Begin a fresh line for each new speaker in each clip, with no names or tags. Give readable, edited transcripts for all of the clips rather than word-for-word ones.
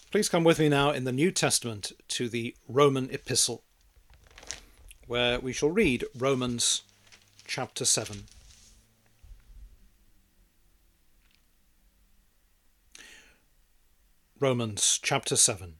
Please come with me now in the New Testament to the Roman epistle, where we shall read Romans chapter 7. Romans chapter 7.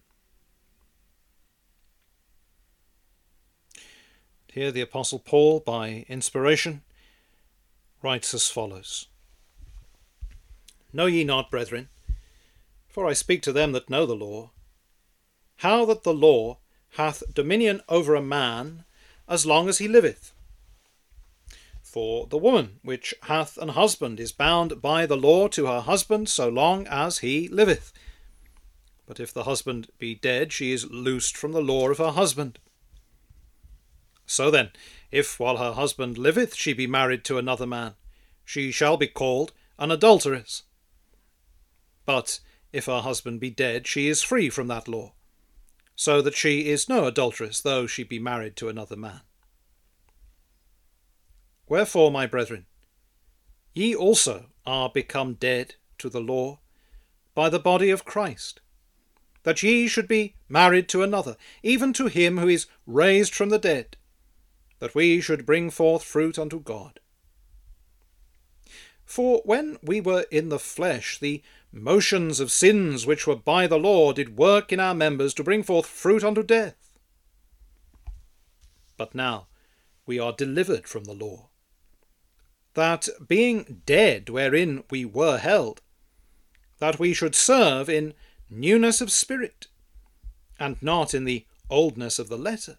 Here the Apostle Paul, by inspiration, writes as follows. Know ye not, brethren, for I speak to them that know the law, how that the law hath dominion over a man as long as he liveth? For the woman which hath an husband is bound by the law to her husband so long as he liveth. But if the husband be dead, she is loosed from the law of her husband. So then, if while her husband liveth she be married to another man, she shall be called an adulteress. But if her husband be dead, she is free from that law, so that she is no adulteress, though she be married to another man. Wherefore, my brethren, ye also are become dead to the law by the body of Christ, that ye should be married to another, even to him who is raised from the dead, that we should bring forth fruit unto God. For when we were in the flesh, the motions of sins which were by the law did work in our members to bring forth fruit unto death. But now we are delivered from the law, that being dead wherein we were held, that we should serve in newness of spirit, and not in the oldness of the letter.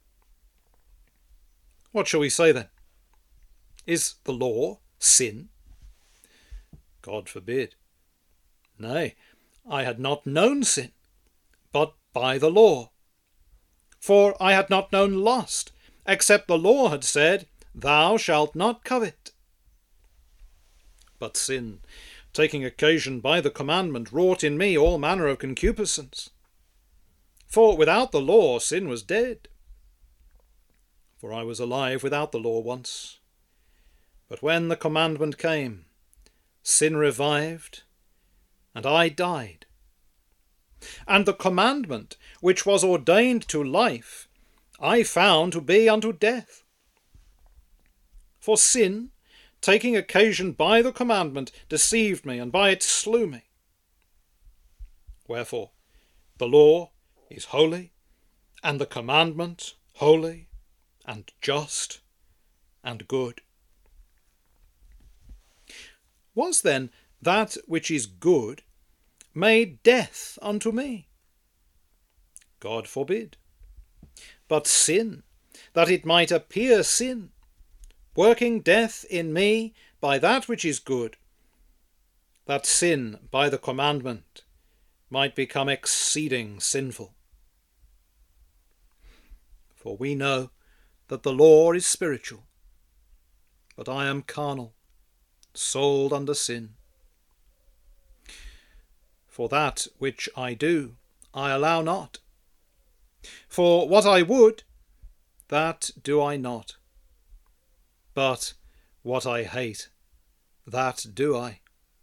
What shall we say then? Is the law sin? God forbid. Nay, I had not known sin, but by the law. For I had not known lust, except the law had said, Thou shalt not covet. But sin, taking occasion by the commandment, wrought in me all manner of concupiscence. For without the law sin was dead. For I was alive without the law once. But when the commandment came, sin revived, and I died. And the commandment, which was ordained to life, I found to be unto death. For sin, taking occasion by the commandment, deceived me, and by it slew me. Wherefore, the law is holy, and the commandment holy, and just, and good. Was then that which is good made death unto me? God forbid. But sin, that it might appear sin, working death in me by that which is good, that sin by the commandment might become exceeding sinful. For we know that the law is spiritual, but I am carnal, sold under sin. For that which I do, I allow not. For what I would, that do I not. But what I hate, that do I.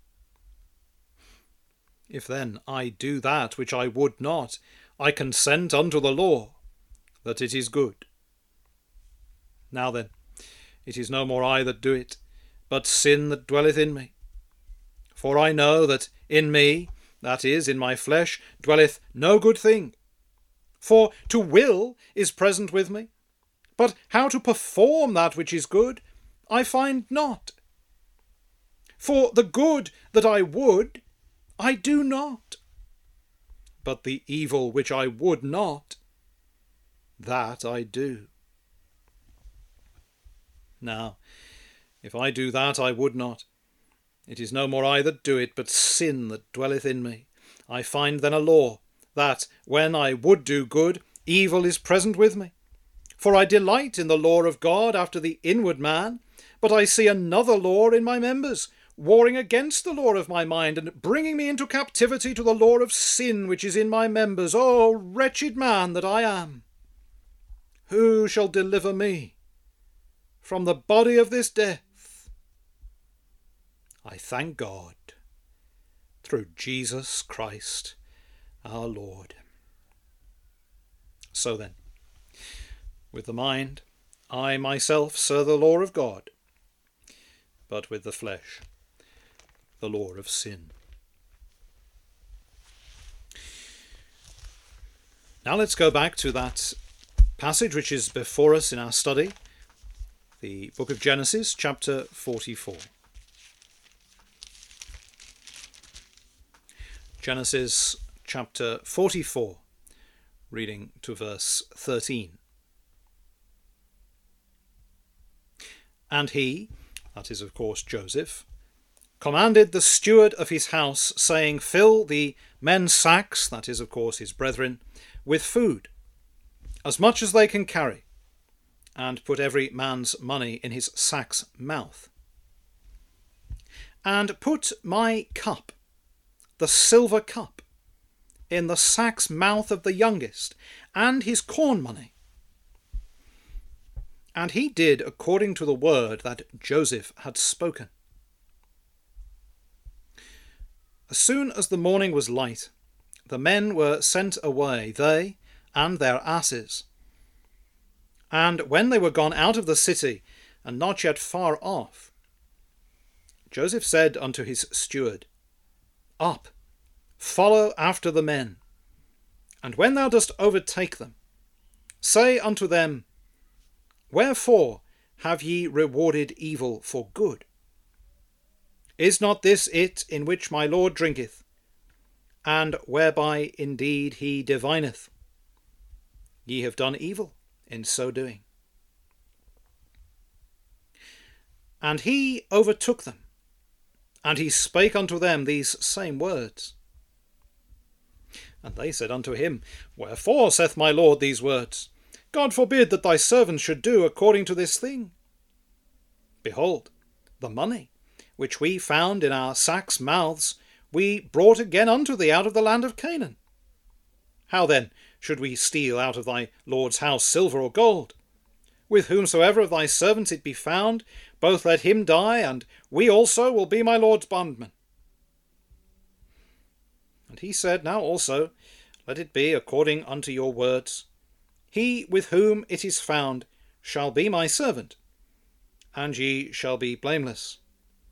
If then I do that which I would not, I consent unto the law, that it is good. Now then, it is no more I that do it, but sin that dwelleth in me. For I know that in me, that is, in my flesh, dwelleth no good thing. For to will is present with me, but how to perform that which is good, I find not. For the good that I would, I do not. But the evil which I would not, that I do. Now, if I do that I would not, it is no more I that do it, but sin that dwelleth in me. I find then a law, that, when I would do good, evil is present with me. For I delight in the law of God after the inward man, but I see another law in my members, warring against the law of my mind, and bringing me into captivity to the law of sin which is in my members. O wretched man that I am! Who shall deliver me from the body of this death? I thank God through Jesus Christ our Lord. So then, with the mind, I myself serve the law of God, but with the flesh, the law of sin. Now let's go back to that passage which is before us in our study, the book of Genesis, chapter 44. Genesis chapter 44, reading to verse 13. And he, that is of course Joseph, commanded the steward of his house, saying, Fill the men's sacks, that is of course his brethren, with food, as much as they can carry, and put every man's money in his sack's mouth. And put my cup, the silver cup, in the sack's mouth of the youngest, and his corn money. And he did according to the word that Joseph had spoken. As soon as the morning was light, the men were sent away, they and their asses. And when they were gone out of the city, and not yet far off, Joseph said unto his steward, Up, follow after the men, and when thou dost overtake them, say unto them, Wherefore have ye rewarded evil for good? Is not this it in which my Lord drinketh, and whereby indeed he divineth? Ye have done evil in so doing. And he overtook them, and he spake unto them these same words. And they said unto him, Wherefore saith my Lord these words? God forbid that thy servants should do according to this thing. Behold, the money which we found in our sacks' mouths we brought again unto thee out of the land of Canaan. How then should we steal out of thy Lord's house silver or gold? With whomsoever of thy servants it be found, both let him die, and we also will be my Lord's bondmen. And he said, Now also let it be according unto your words. He with whom it is found shall be my servant, and ye shall be blameless.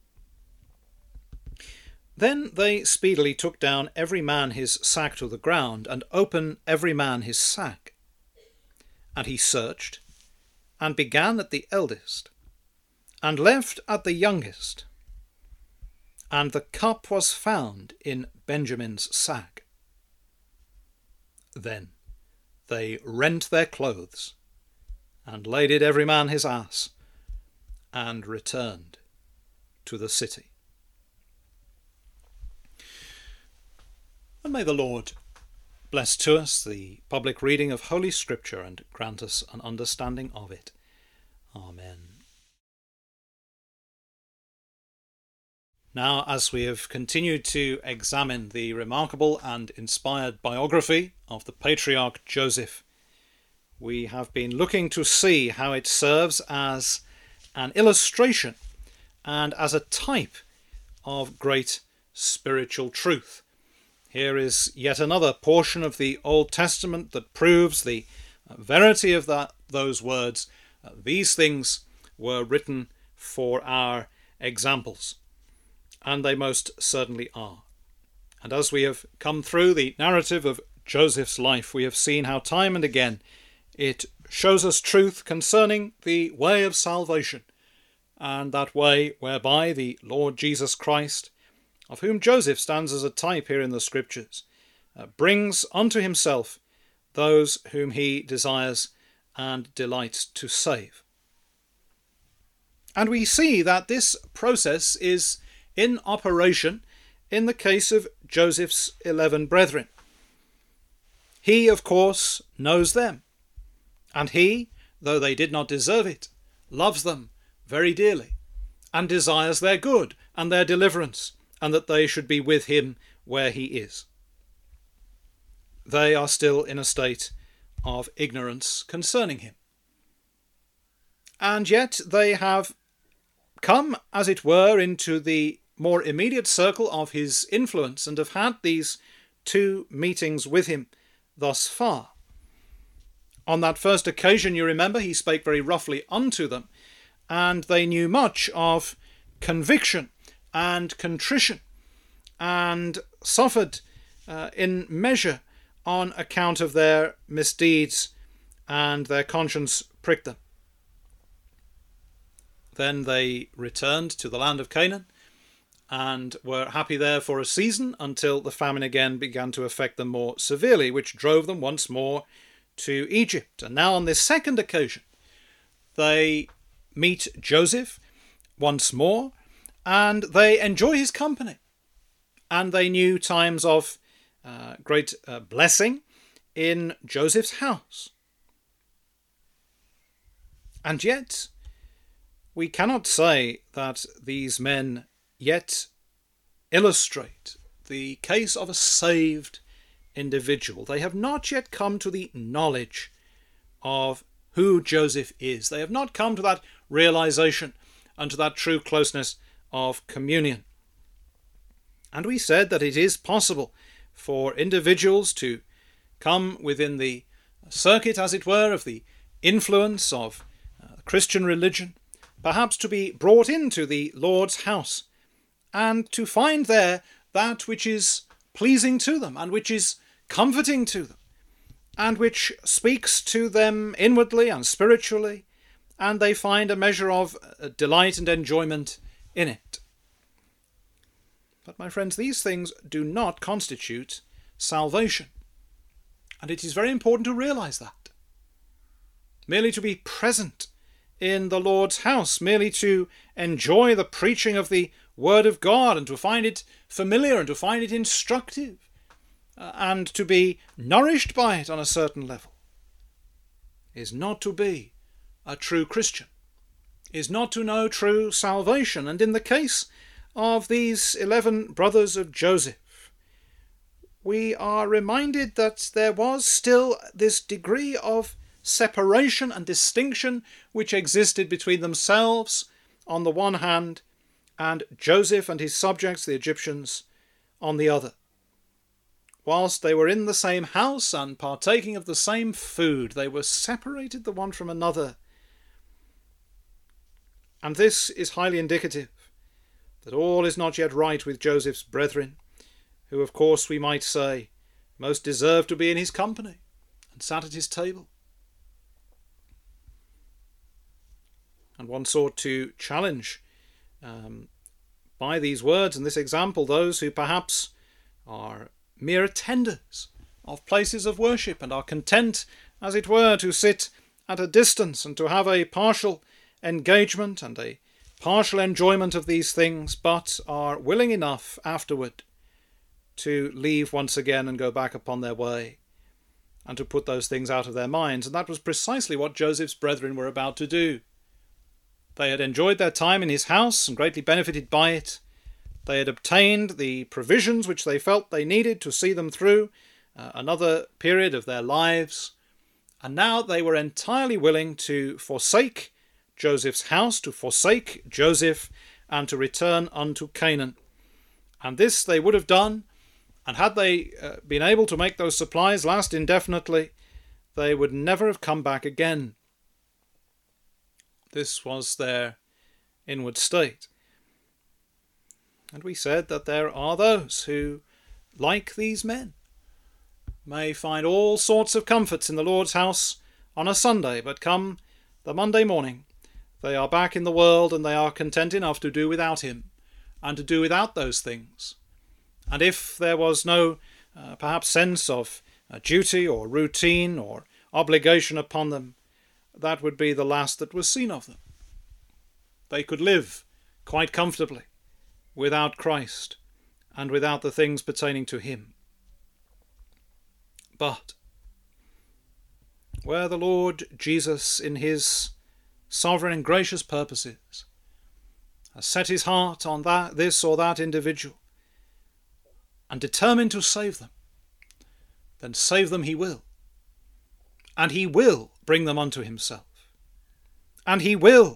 Then they speedily took down every man his sack to the ground, and opened every man his sack. And he searched, and began at the eldest, and left at the youngest. And the cup was found in Benjamin's sack. Then they rent their clothes, and laded every man his ass, and returned to the city. And may the Lord bless to us the public reading of Holy Scripture and grant us an understanding of it. Amen. Now, as we have continued to examine the remarkable and inspired biography of the patriarch Joseph, we have been looking to see how it serves as an illustration and as a type of great spiritual truth. Here is yet another portion of the Old Testament that proves the verity of those words. These things were written for our examples, and they most certainly are. And as we have come through the narrative of Joseph's life, we have seen how time and again it shows us truth concerning the way of salvation, and that way whereby the Lord Jesus Christ, of whom Joseph stands as a type here in the Scriptures, brings unto himself those whom he desires and delights to save. And we see that this process is in operation in the case of Joseph's 11 brethren. He, of course, knows them, and he, though they did not deserve it, loves them very dearly, and desires their good and their deliverance, and that they should be with him where he is. They are still in a state of ignorance concerning him. And yet they have come, as it were, into the more immediate circle of his influence, and have had these 2 meetings with him thus far. On that first occasion, you remember, he spake very roughly unto them, and they knew much of conviction and contrition, and suffered in measure on account of their misdeeds, and their conscience pricked them. Then they returned to the land of Canaan, and were happy there for a season until the famine again began to affect them more severely, which drove them once more to Egypt. And now on this second occasion, they meet Joseph once more, and they enjoy his company. And they knew times of great blessing in Joseph's house. And yet, we cannot say that these men yet illustrate the case of a saved individual. They have not yet come to the knowledge of who Joseph is. They have not come to that realization and to that true closeness of communion. And we said that it is possible for individuals to come within the circuit, as it were, of the influence of Christian religion, perhaps to be brought into the Lord's house, and to find there that which is pleasing to them, and which is comforting to them, and which speaks to them inwardly and spiritually, and they find a measure of delight and enjoyment in it. But my friends, these things do not constitute salvation, and it is very important to realize that. Merely to be present in the Lord's house, merely to enjoy the preaching of the Word of God, and to find it familiar, and to find it instructive, and to be nourished by it on a certain level, is not to be a true Christian, is not to know true salvation. And in the case of these 11 brothers of Joseph, we are reminded that there was still this degree of separation and distinction which existed between themselves on the one hand, and Joseph and his subjects, the Egyptians, on the other. Whilst they were in the same house and partaking of the same food, they were separated the one from another. And this is highly indicative that all is not yet right with Joseph's brethren, who, of course, we might say, most deserved to be in his company and sat at his table. And one sought to challenge by these words and this example those who perhaps are mere attenders of places of worship and are content, as it were, to sit at a distance and to have a partial engagement and a partial enjoyment of these things, but are willing enough afterward to leave once again and go back upon their way and to put those things out of their minds. And that was precisely what Joseph's brethren were about to do. They had enjoyed their time in his house and greatly benefited by it. They had obtained the provisions which they felt they needed to see them through another period of their lives. And now they were entirely willing to forsake Joseph's house, to forsake Joseph, and to return unto Canaan. And this they would have done, and had they been able to make those supplies last indefinitely, they would never have come back again. This was their inward state. And we said that there are those who, like these men, may find all sorts of comforts in the Lord's house on a Sunday, but come the Monday morning, they are back in the world, and they are content enough to do without him, and to do without those things. And if there was no perhaps sense of duty or routine or obligation upon them, that would be the last that was seen of them. They could live quite comfortably without Christ and without the things pertaining to him. But where the Lord Jesus, in his sovereign and gracious purposes, has set his heart on this or that individual and determined to save them, then save them he will. And he will bring them unto himself. And he will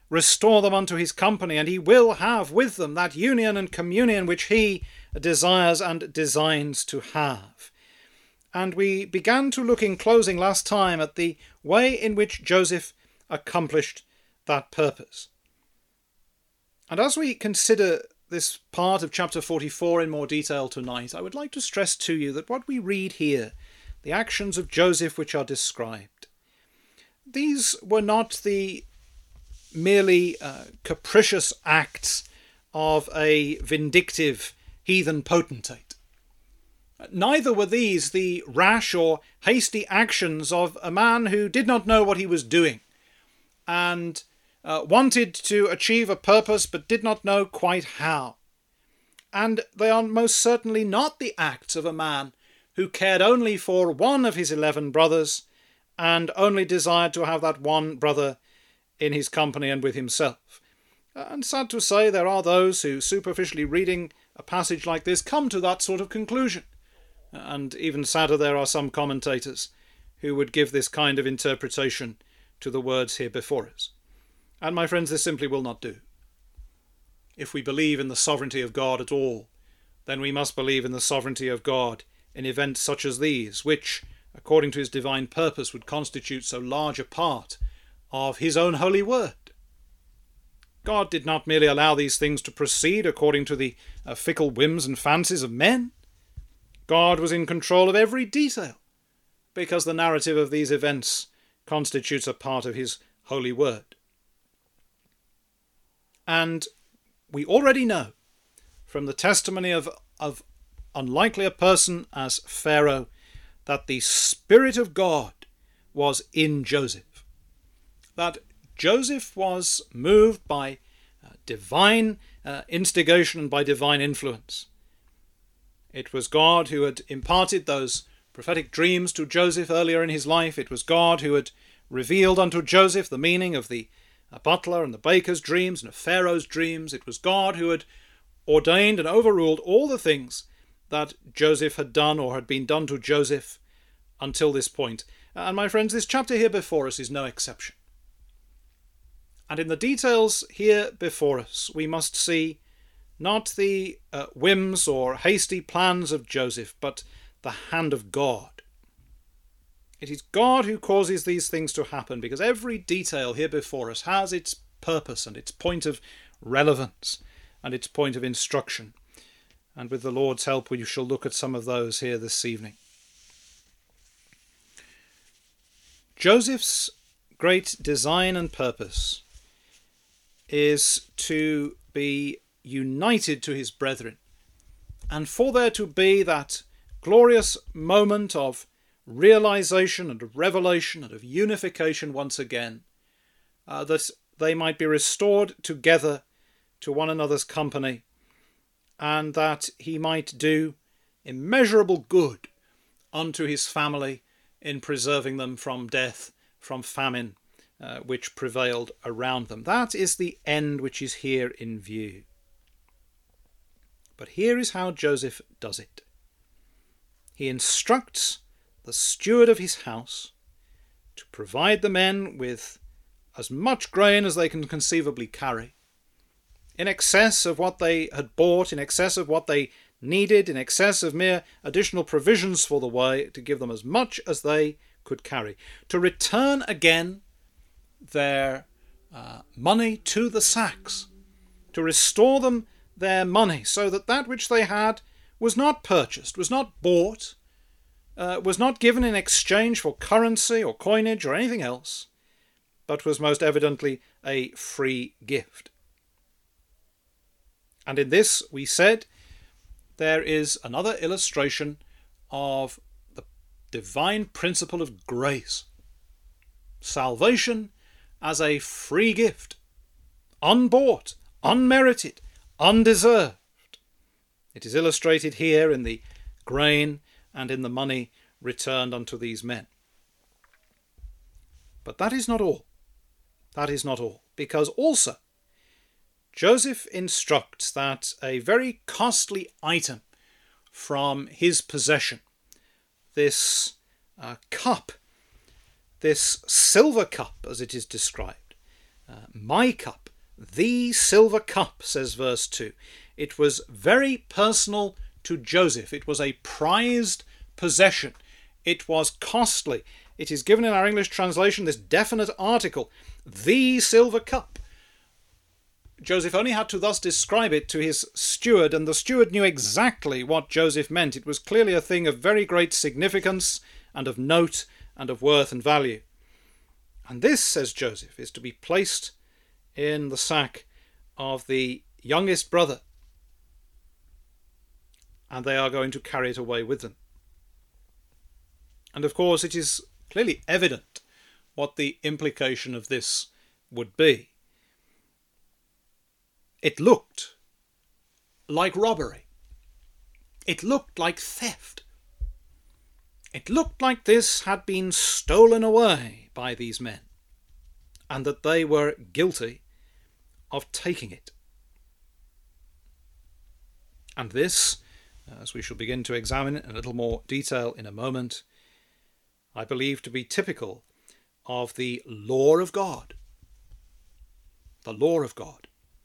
restore them unto his company, and he will have with them that union and communion which he desires and designs to have. And we began to look in closing last time at the way in which Joseph accomplished that purpose. And as we consider this part of chapter 44 in more detail tonight, I would like to stress to you that what we read here, the actions of Joseph which are described, these were not the merely capricious acts of a vindictive heathen potentate. Neither were these the rash or hasty actions of a man who did not know what he was doing and wanted to achieve a purpose but did not know quite how. And they are most certainly not the acts of a man who cared only for one of his 11 brothers and only desired to have that one brother in his company and with himself. And sad to say, there are those who, superficially reading a passage like this, come to that sort of conclusion. And even sadder, there are some commentators who would give this kind of interpretation to the words here before us. And my friends, this simply will not do. If we believe in the sovereignty of God at all, then we must believe in the sovereignty of God in events such as these, which, according to his divine purpose, would constitute so large a part of his own holy word. God did not merely allow these things to proceed according to the fickle whims and fancies of men. God was in control of every detail, because the narrative of these events constitutes a part of his holy word. And we already know from the testimony of unlikely a person as Pharaoh that the Spirit of God was in Joseph. That Joseph was moved by divine instigation and by divine influence. It was God who had imparted those prophetic dreams to Joseph earlier in his life. It was God who had revealed unto Joseph the meaning of the butler and the baker's dreams and of Pharaoh's dreams. It was God who had ordained and overruled all the things that Joseph had done or had been done to Joseph until this point. And my friends, this chapter here before us is no exception. And in the details here before us, we must see not the whims or hasty plans of Joseph, but the hand of God. It is God who causes these things to happen, because every detail here before us has its purpose and its point of relevance and its point of instruction. And with the Lord's help, we shall look at some of those here this evening. Joseph's great design and purpose is to be united to his brethren, and for there to be that glorious moment of realization and of revelation and of unification once again, that they might be restored together to one another's company, and that he might do immeasurable good unto his family in preserving them from death, from famine, which prevailed around them. That is the end which is here in view. But here is how Joseph does it. He instructs the steward of his house to provide the men with as much grain as they can conceivably carry, in excess of what they had bought, in excess of what they needed, in excess of mere additional provisions for the way, to give them as much as they could carry, to return again their money to the sacks, to restore them their money, so that that which they had was not purchased, was not bought, was not given in exchange for currency or coinage or anything else, but was most evidently a free gift. And in this, we said, there is another illustration of the divine principle of grace. Salvation as a free gift, unbought, unmerited, undeserved. It is illustrated here in the grain and in the money returned unto these men. But that is not all. That is not all, because also Joseph instructs that a very costly item from his possession, this cup, this silver cup as it is described, My cup, the silver cup, says verse 2. It was very personal to Joseph. It was a prized possession. It was costly. It is given in our English translation, this definite article, the silver cup. Joseph only had to thus describe it to his steward, and the steward knew exactly what Joseph meant. It was clearly a thing of very great significance and of note and of worth and value. And this, says Joseph, is to be placed in the sack of the youngest brother, and they are going to carry it away with them. And of course it is clearly evident what the implication of this would be. It looked like robbery. It looked like theft. It looked like this had been stolen away by these men, and that they were guilty of taking it. And this, as we shall begin to examine in a little more detail in a moment, I believe to be typical of the law of God. The law of God.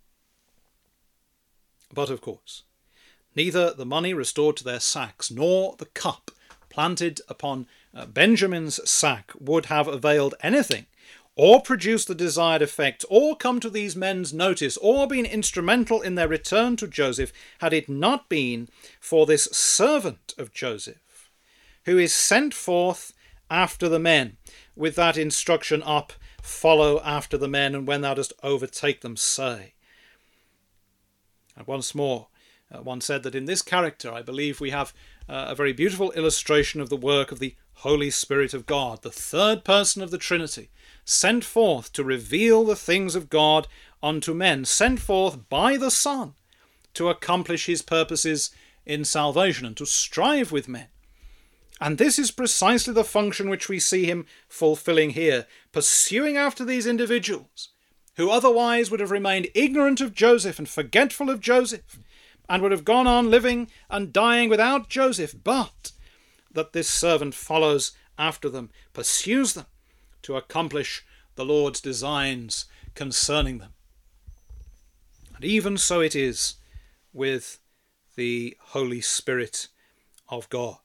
But of course, neither the money restored to their sacks nor the cup planted upon Benjamin's sack would have availed anything, or produced the desired effect, or come to these men's notice, or been instrumental in their return to Joseph, had it not been for this servant of Joseph, who is sent forth after the men, with that instruction up, follow after the men, and when thou dost overtake them, say. And once more, one said that in this character, I believe we have a very beautiful illustration of the work of the Holy Spirit of God, the third person of the Trinity, sent forth to reveal the things of God unto men, sent forth by the Son to accomplish his purposes in salvation and to strive with men. And this is precisely the function which we see him fulfilling here, pursuing after these individuals who otherwise would have remained ignorant of Joseph and forgetful of Joseph, and would have gone on living and dying without Joseph, but that this servant follows after them, pursues them to accomplish the Lord's designs concerning them. And even so it is with the Holy Spirit of God.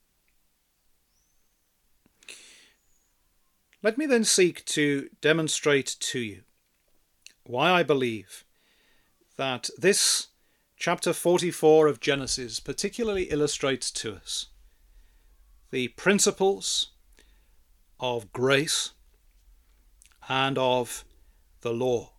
Let me then seek to demonstrate to you why I believe that this chapter 44 of Genesis particularly illustrates to us the principles of grace and of the law.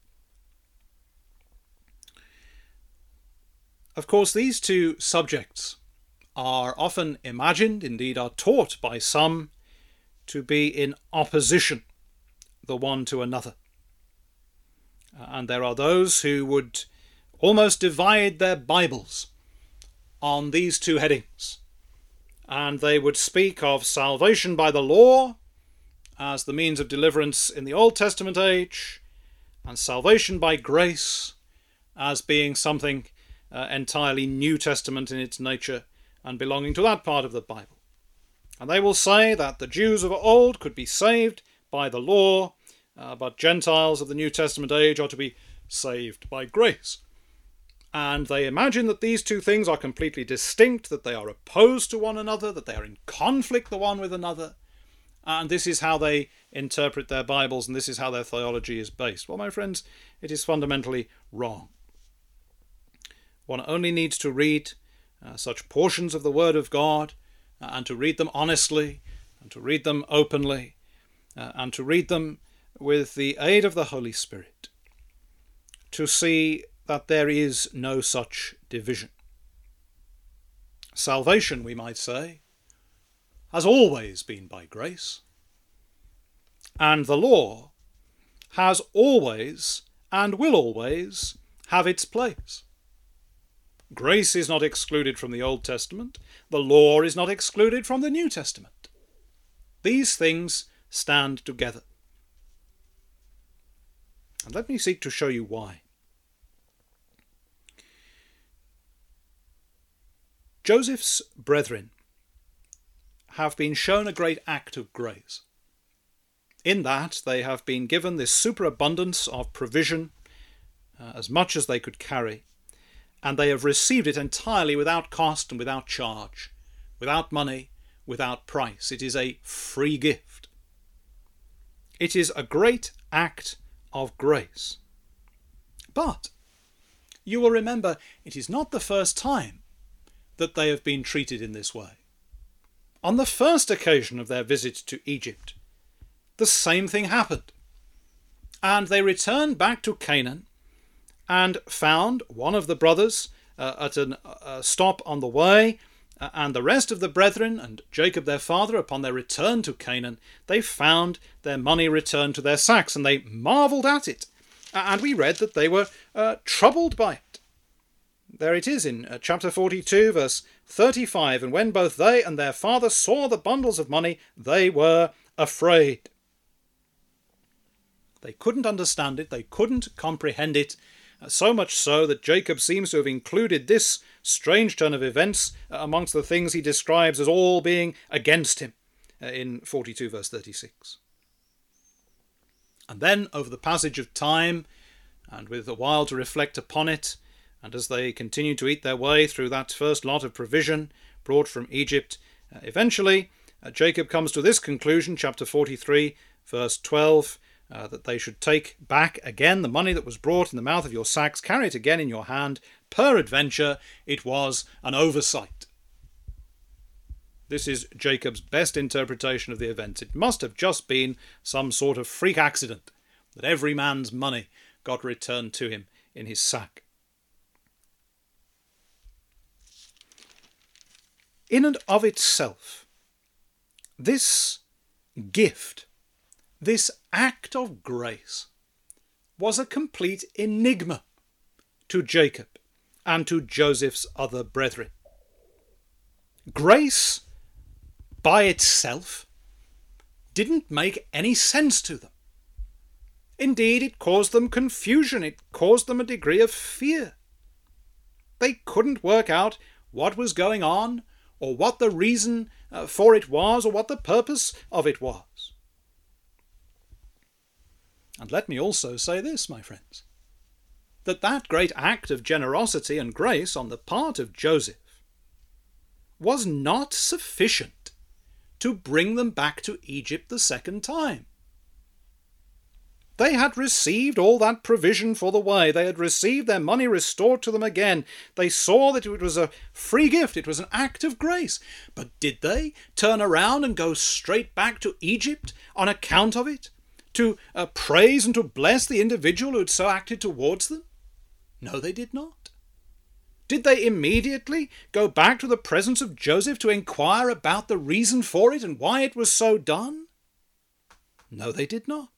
Of course, these two subjects are often imagined, indeed are taught by some, to be in opposition the one to another. And there are those who would almost divide their Bibles on these two headings. And they would speak of salvation by the law as the means of deliverance in the Old Testament age, and salvation by grace as being something entirely New Testament in its nature and belonging to that part of the Bible. And they will say that the Jews of old could be saved by the law, but Gentiles of the New Testament age are to be saved by grace. And they imagine that these two things are completely distinct, that they are opposed to one another, that they are in conflict the one with another. And this is how they interpret their Bibles, and this is how their theology is based. Well, my friends, it is fundamentally wrong. One only needs to read such portions of the Word of God, and to read them honestly, and to read them openly, and to read them with the aid of the Holy Spirit, to see that there is no such division. Salvation, we might say, has always been by grace, and the law has always and will always have its place. Grace is not excluded from the Old Testament. The law is not excluded from the New Testament. These things stand together. And let me seek to show you why. Joseph's brethren have been shown a great act of grace. in that they have been given this superabundance of provision, as much as they could carry, and they have received it entirely without cost and without charge, without money, without price. It is a free gift. It is a great act of grace. But you will remember it is not the first time that they have been treated in this way. On the first occasion of their visit to Egypt, the same thing happened. And they returned back to Canaan and found one of the brothers at a stop on the way, and the rest of the brethren and Jacob their father, upon their return to Canaan, they found their money returned to their sacks, and they marvelled at it. And we read that they were troubled by it. There it is in chapter 42, verse 35. And when both they and their father saw the bundles of money, they were afraid. They couldn't understand it. They couldn't comprehend it. So much so that Jacob seems to have included this strange turn of events amongst the things he describes as all being against him in 42 verse 36. And then, over the passage of time, and with a while to reflect upon it, and as they continue to eat their way through that first lot of provision brought from Egypt, eventually Jacob comes to this conclusion, chapter 43, verse 12, that they should take back again the money that was brought in the mouth of your sacks, carry it again in your hand. Peradventure, it was an oversight. This is Jacob's best interpretation of the events. It must have just been some sort of freak accident that every man's money got returned to him in his sack. In and of itself, this gift, this act of grace, was a complete enigma to Jacob and to Joseph's other brethren. Grace, by itself, didn't make any sense to them. Indeed, it caused them confusion. It caused them a degree of fear. They couldn't work out what was going on, or what the reason for it was, or what the purpose of it was. And let me also say this, my friends, that great act of generosity and grace on the part of Joseph was not sufficient to bring them back to Egypt the second time. They had received all that provision for the way. They had received their money restored to them again. They saw that it was a free gift. It was an act of grace. But did they turn around and go straight back to Egypt on account of it, to praise and to bless the individual who had so acted towards them? No, they did not. Did they immediately go back to the presence of Joseph to inquire about the reason for it and why it was so done? No, they did not.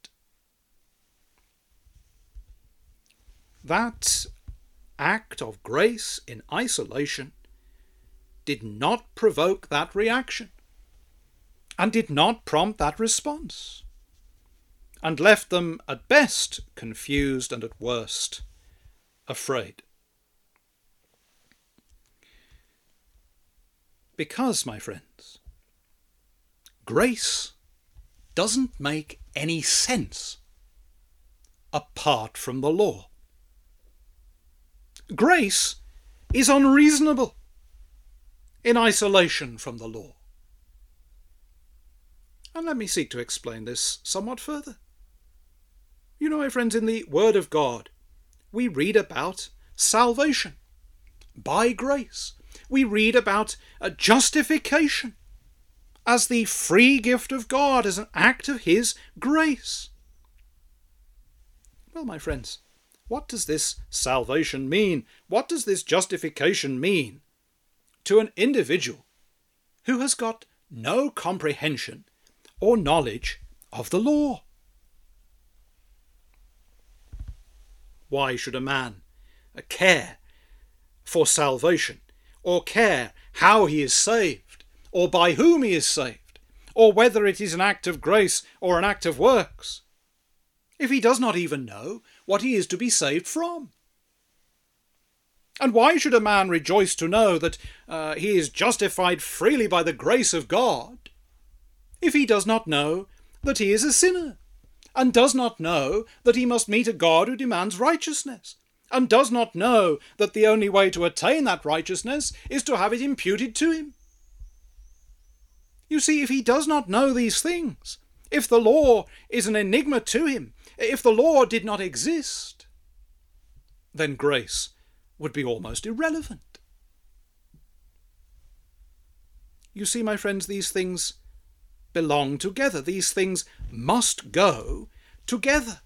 That act of grace in isolation did not provoke that reaction and did not prompt that response, and left them at best confused and at worst afraid. Because, my friends, grace doesn't make any sense apart from the law. Grace is unreasonable in isolation from the law. And let me seek to explain this somewhat further. You know, my friends, in the Word of God, we read about salvation by grace. We read about a justification as the free gift of God, as an act of His grace. Well, my friends, what does this salvation mean? What does this justification mean to an individual who has got no comprehension or knowledge of the law? Why should a man care for salvation, or care how he is saved, or by whom he is saved, or whether it is an act of grace or an act of works, if he does not even know what he is to be saved from? And why should a man rejoice to know that he is justified freely by the grace of God, if he does not know that he is a sinner, and does not know that he must meet a God who demands righteousness, and does not know that the only way to attain that righteousness is to have it imputed to him. You see, if he does not know these things, if the law is an enigma to him, if the law did not exist, then grace would be almost irrelevant. You see, my friends, these things belong together. These things must go together.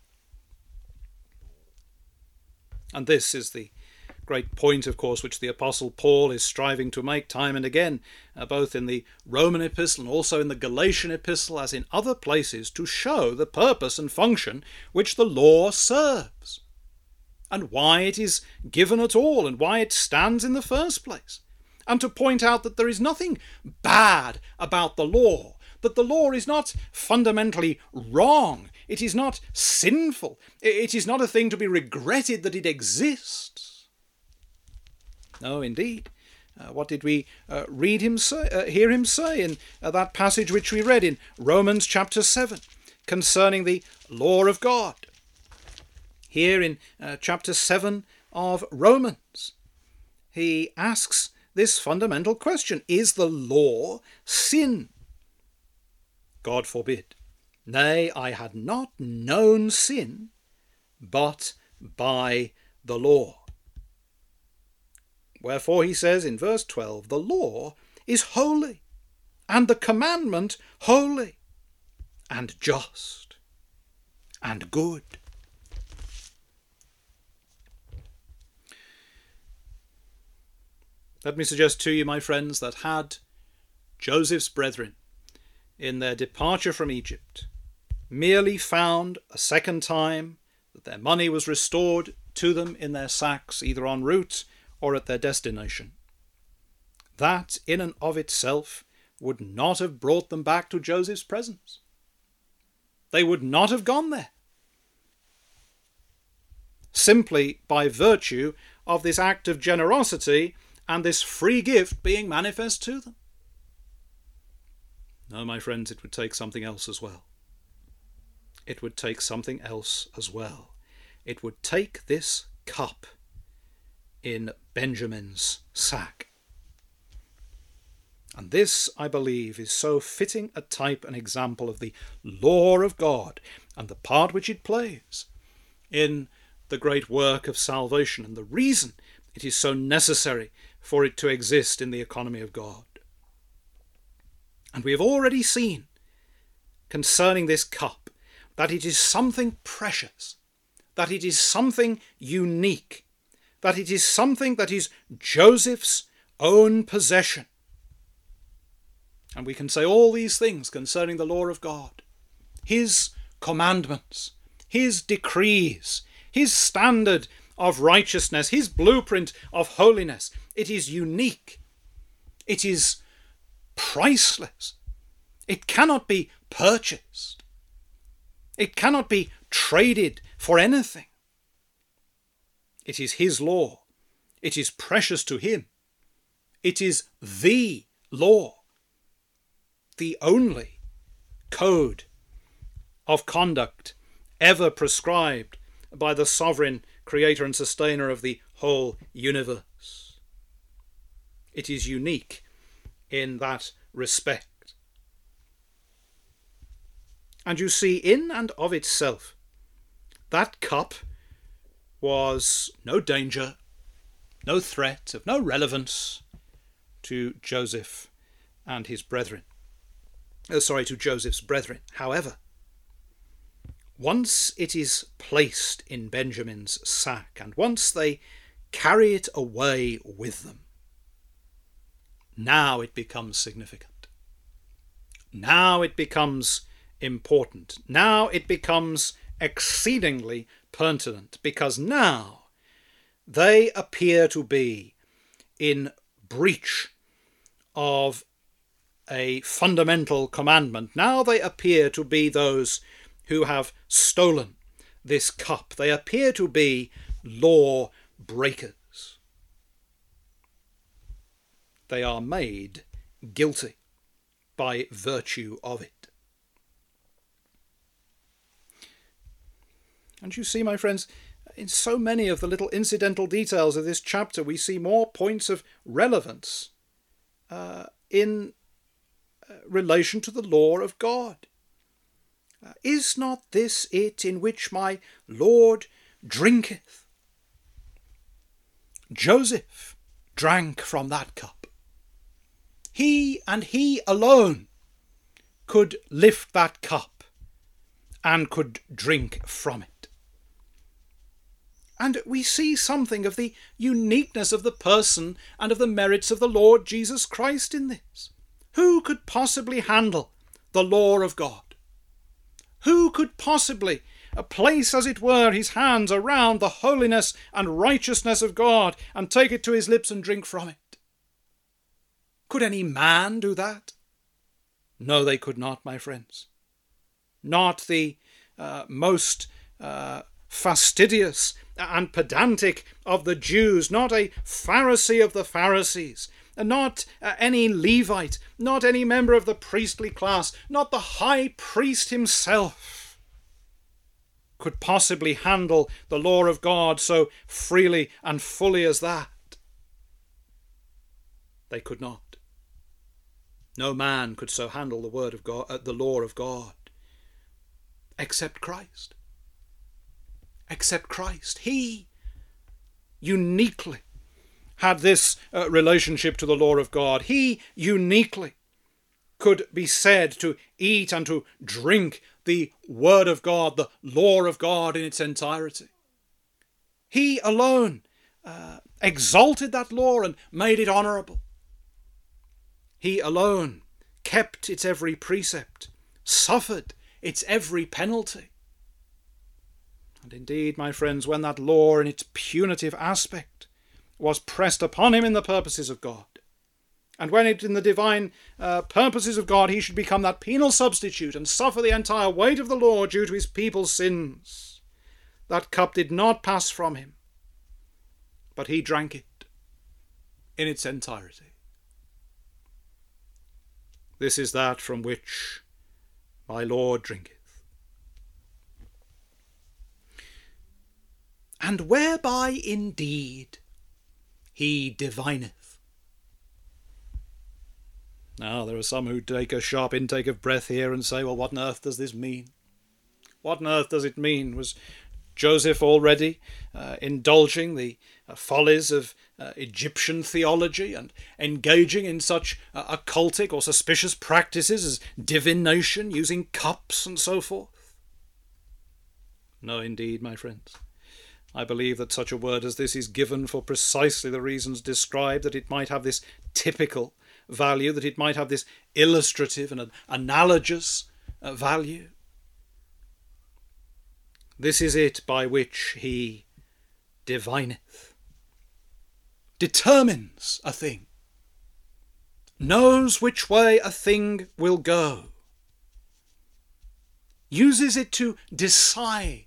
And this is the great point, of course, which the Apostle Paul is striving to make time and again, both in the Roman epistle and also in the Galatian epistle, as in other places, to show the purpose and function which the law serves, and why it is given at all, and why it stands in the first place, and to point out that there is nothing bad about the law, that the law is not fundamentally wrong, it is not sinful, it is not a thing to be regretted that it exists. No, indeed. What did we hear him say in that passage which we read in Romans chapter 7 concerning the law of God? Here in chapter 7 of Romans, he asks this fundamental question: is the law sin? God forbid. Nay, I had not known sin but by the law. Wherefore he says in verse 12, the law is holy, and the commandment holy, and just, and good. Let me suggest to you, my friends, that had Joseph's brethren, in their departure from Egypt, merely found a second time that their money was restored to them in their sacks, either en route or at their destination, that in and of itself would not have brought them back to Joseph's presence. They would not have gone there, simply by virtue of this act of generosity and this free gift being manifest to them. No, my friends, it would take something else as well. It would take something else as well. It would take this cup in Benjamin's sack. And this, I believe, is so fitting a type and example of the law of God and the part which it plays in the great work of salvation, and the reason it is so necessary for it to exist in the economy of God. And we have already seen concerning this cup that it is something precious, that it is something unique, that it is something that is Joseph's own possession. And we can say all these things concerning the law of God: his commandments, his decrees, his standard of righteousness, his blueprint of holiness. It is unique. It is priceless. It cannot be purchased. It cannot be traded for anything. It is his law. It is precious to him. It is the law, the only code of conduct ever prescribed by the sovereign creator and sustainer of the whole universe. It is unique in that respect. And you see, in and of itself, that cup was no danger, no threat, of no relevance to Joseph and his brethren. To Joseph's brethren. However, once it is placed in Benjamin's sack, and once they carry it away with them, now it becomes significant. Now it becomes important. Now it becomes exceedingly pertinent, because now they appear to be in breach of a fundamental commandment. Now they appear to be those who have stolen this cup. They appear to be law breakers. They are made guilty by virtue of it. And you see, my friends, in so many of the little incidental details of this chapter, we see more points of relevance in relation to the law of God. Is not this it in which my Lord drinketh? Joseph drank from that cup. He and he alone could lift that cup and could drink from it. And we see something of the uniqueness of the person and of the merits of the Lord Jesus Christ in this. Who could possibly handle the law of God? Who could possibly place, as it were, his hands around the holiness and righteousness of God and take it to his lips and drink from it? Could any man do that? No, they could not, my friends. Not the most fastidious and pedantic of the Jews, not a Pharisee of the Pharisees, not any Levite, not any member of the priestly class, not the high priest himself could possibly handle the law of God so freely and fully as that. They could not. No man could so handle the word of God, the law of God, except Christ. Except Christ. He uniquely had this relationship to the law of God. He uniquely could be said to eat and to drink the word of God, the law of God in its entirety. He alone exalted that law and made it honourable. He alone kept its every precept, suffered its every penalty. And indeed, my friends, when that law in its punitive aspect was pressed upon him in the purposes of God, and when it in the divine purposes of God he should become that penal substitute and suffer the entire weight of the law due to his people's sins, that cup did not pass from him, but he drank it in its entirety. This is that from which my Lord drinketh, and whereby indeed he divineth. Now, there are some who take a sharp intake of breath here and say, well, what on earth does this mean? What on earth does it mean? Was Joseph already indulging the follies of Egyptian theology and engaging in such occultic or suspicious practices as divination, using cups and so forth? No, indeed, my friends. I believe that such a word as this is given for precisely the reasons described, that it might have this typical value, that it might have this illustrative and analogous value. This is it by which he divineth, determines a thing, knows which way a thing will go, uses it to decide,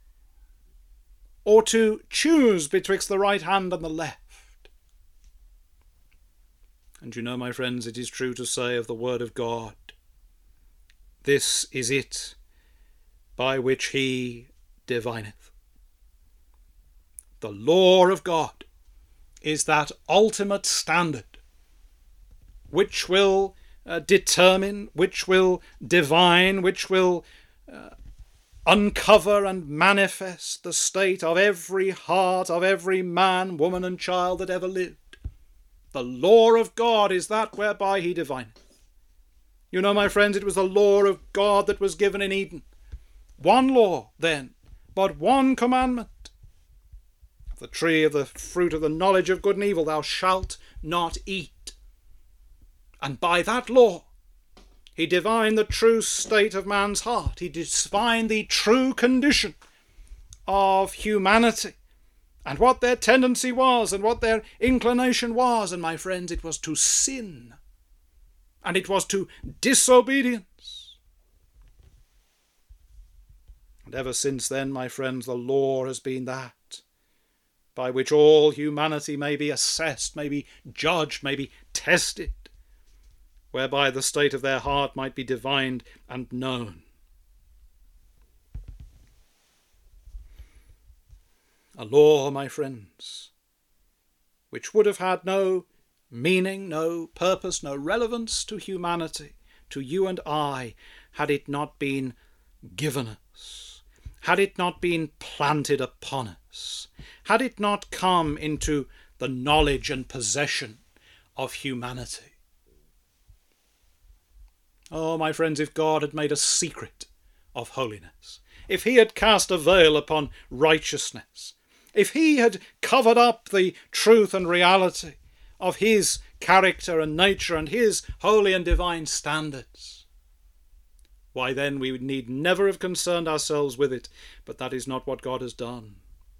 or to choose betwixt the right hand and the left. And you know, my friends, it is true to say of the word of God, this is it by which he divineth. The law of God is that ultimate standard which will determine, which will divine, which will uncover and manifest the state of every heart of every man, woman and child that ever lived. The law of God is that whereby he divineth. You know, my friends, it was the law of God that was given in Eden. One law, then, but one commandment. Of the tree of the fruit of the knowledge of good and evil thou shalt not eat. And by that law he divined the true state of man's heart. He divined the true condition of humanity and what their tendency was and what their inclination was. And my friends, it was to sin. And it was to disobedience. And ever since then, my friends, the law has been that by which all humanity may be assessed, may be judged, may be tested, whereby the state of their heart might be divined and known. A law, my friends, which would have had no meaning, no purpose, no relevance to humanity, to you and I, had it not been given us, had it not been planted upon us, had it not come into the knowledge and possession of humanity. Oh, my friends, if God had made a secret of holiness, if he had cast a veil upon righteousness, if he had covered up the truth and reality of his character and nature and his holy and divine standards, why then we need never have concerned ourselves with it. But that is not what God has done.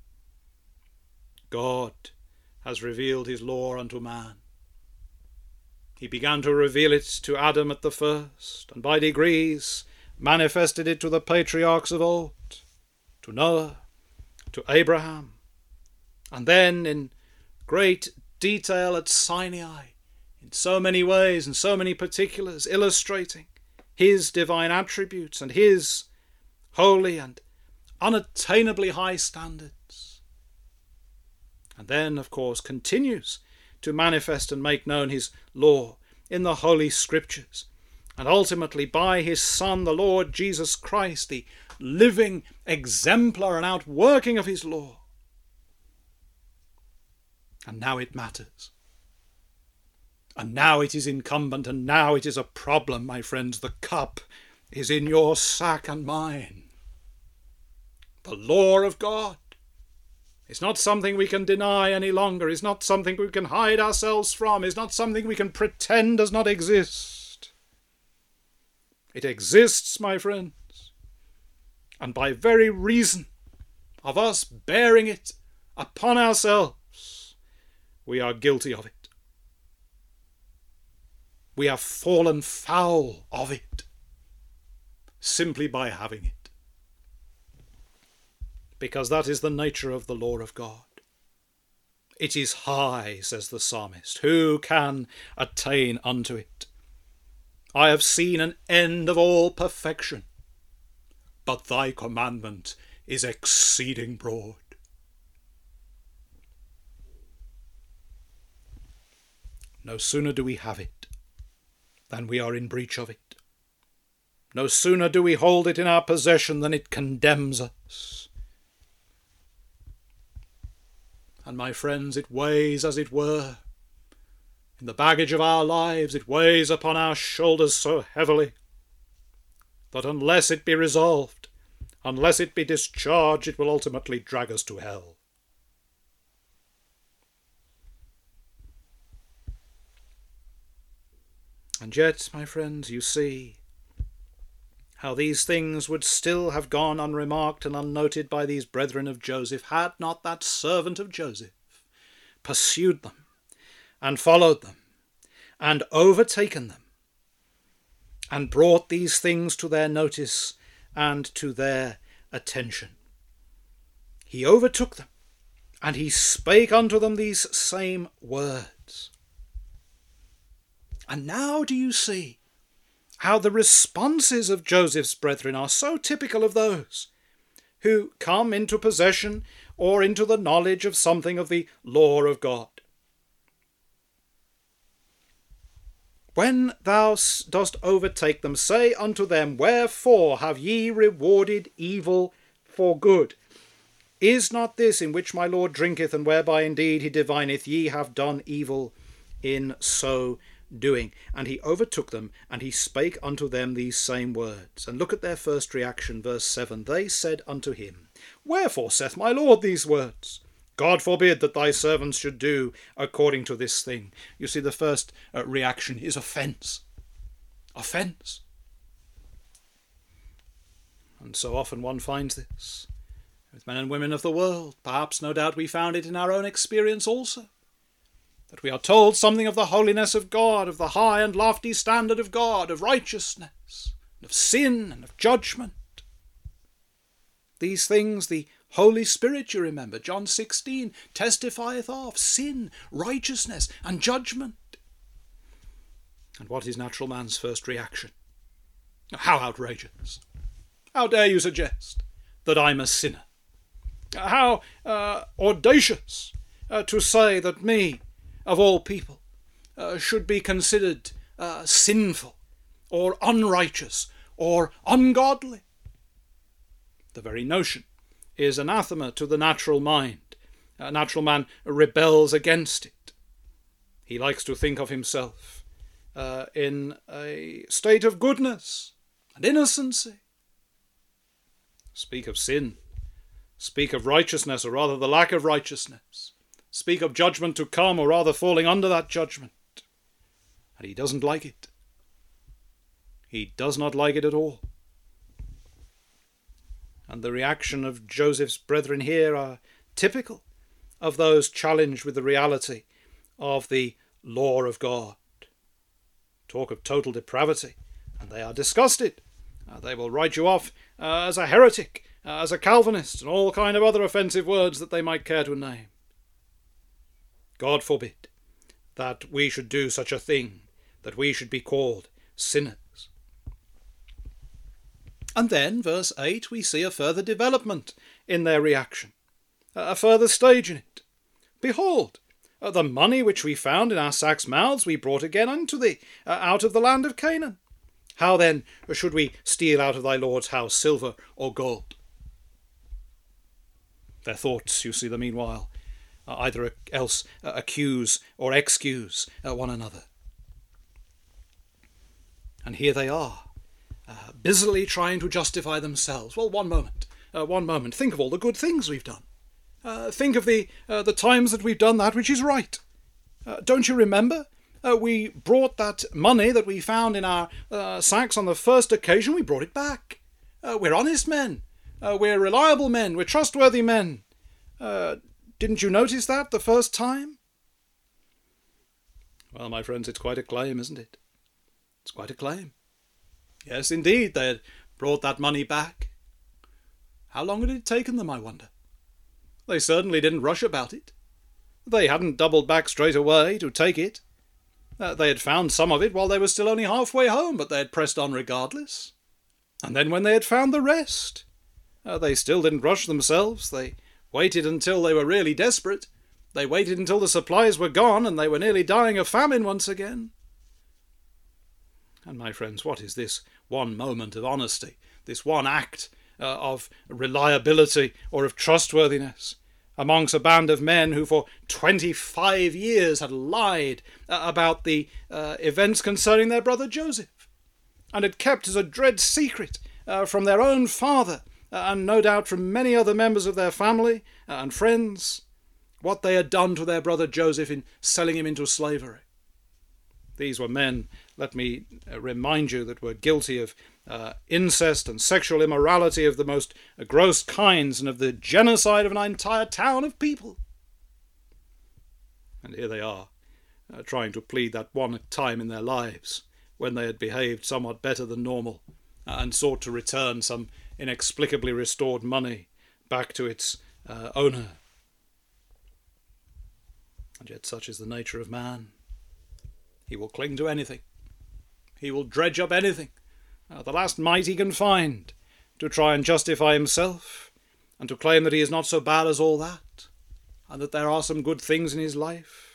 God has revealed his law unto man. He began to reveal it to Adam at the first, and by degrees manifested it to the patriarchs of old, to Noah, to Abraham, and then in great detail at Sinai, in so many ways and so many particulars, illustrating his divine attributes and his holy and unattainably high standards. And then, of course, continues to manifest and make known his law in the Holy Scriptures, and ultimately by his Son, the Lord Jesus Christ, the living exemplar and outworking of his law. And now it matters. And now it is incumbent, and now it is a problem, my friends. The cup is in your sack and mine. The law of God is not something we can deny any longer, is not something we can hide ourselves from, is not something we can pretend does not exist. It exists, my friends, and by very reason of us bearing it upon ourselves, we are guilty of it. We have fallen foul of it simply by having it. Because that is the nature of the law of God. It is high, says the psalmist. Who can attain unto it? I have seen an end of all perfection, but thy commandment is exceeding broad. No sooner do we have it than we are in breach of it. No sooner do we hold it in our possession than it condemns us. And my friends, it weighs, as it were, in the baggage of our lives, it weighs upon our shoulders so heavily that unless it be resolved, unless it be discharged, it will ultimately drag us to hell. And yet, my friends, you see how these things would still have gone unremarked and unnoted by these brethren of Joseph, had not that servant of Joseph pursued them and followed them and overtaken them and brought these things to their notice and to their attention. He overtook them, and he spake unto them these same words. And now do you see how the responses of Joseph's brethren are so typical of those who come into possession or into the knowledge of something of the law of God? When thou dost overtake them, say unto them, Wherefore have ye rewarded evil for good? Is not this in which my Lord drinketh, and whereby indeed he divineth, ye have done evil in so doing? And he overtook them, and he spake unto them these same words. And look at their first reaction, verse 7. They said unto him, Wherefore saith my Lord these words? God forbid that thy servants should do according to this thing. You see, the first reaction is offence. Offence. And so often one finds this with men and women of the world. Perhaps, no doubt, we found it in our own experience also. That we are told something of the holiness of God, of the high and lofty standard of God, of righteousness, of sin, and of judgment. These things the Holy Spirit, you remember, John 16, testifieth of sin, righteousness, and judgment. And what is natural man's first reaction? How outrageous! How dare you suggest that I'm a sinner? How audacious to say that me, of all people, should be considered sinful or unrighteous or ungodly. The very notion is anathema to the natural mind. A natural man rebels against it. He likes to think of himself in a state of goodness and innocency. Speak of sin. Speak of righteousness, or rather the lack of righteousness. Speak of judgment to come, or rather falling under that judgment. And he doesn't like it. He does not like it at all. And the reaction of Joseph's brethren here are typical of those challenged with the reality of the law of God. Talk of total depravity, and they are disgusted. They will write you off as a heretic, as a Calvinist, and all kind of other offensive words that they might care to name. God forbid that we should do such a thing, that we should be called sinners. And then, verse 8, we see a further development in their reaction, a further stage in it. Behold, the money which we found in our sacks' mouths we brought again unto thee, out of the land of Canaan. How then should we steal out of thy Lord's house silver or gold? Their thoughts, you see the meanwhile, either else accuse or excuse one another. And here they are, busily trying to justify themselves. Well, one moment. Think of all the good things we've done. Think of the times that we've done that which is right. Don't you remember? We brought that money that we found in our sacks on the first occasion. We brought it back. We're honest men. We're reliable men. We're trustworthy men. Didn't you notice that the first time? Well, my friends, it's quite a claim, isn't it? It's quite a claim. Yes, indeed, they had brought that money back. How long had it taken them, I wonder? They certainly didn't rush about it. They hadn't doubled back straight away to take it. They had found some of it while they were still only halfway home, but they had pressed on regardless. And then when they had found the rest, they still didn't rush themselves. They waited until they were really desperate. They waited until the supplies were gone and they were nearly dying of famine once again. And my friends, what is this one moment of honesty, this one act of reliability or of trustworthiness amongst a band of men who for 25 years had lied about the events concerning their brother Joseph, and had kept as a dread secret from their own father, and no doubt from many other members of their family and friends, what they had done to their brother Joseph in selling him into slavery. These were men, let me remind you, that were guilty of incest and sexual immorality of the most gross kinds, and of the genocide of an entire town of people. And here they are, trying to plead that one time in their lives when they had behaved somewhat better than normal, and sought to return some inexplicably restored money back to its owner. And yet such is the nature of man. He will cling to anything. He will dredge up anything, the last mite he can find, to try and justify himself, and to claim that he is not so bad as all that, and that there are some good things in his life.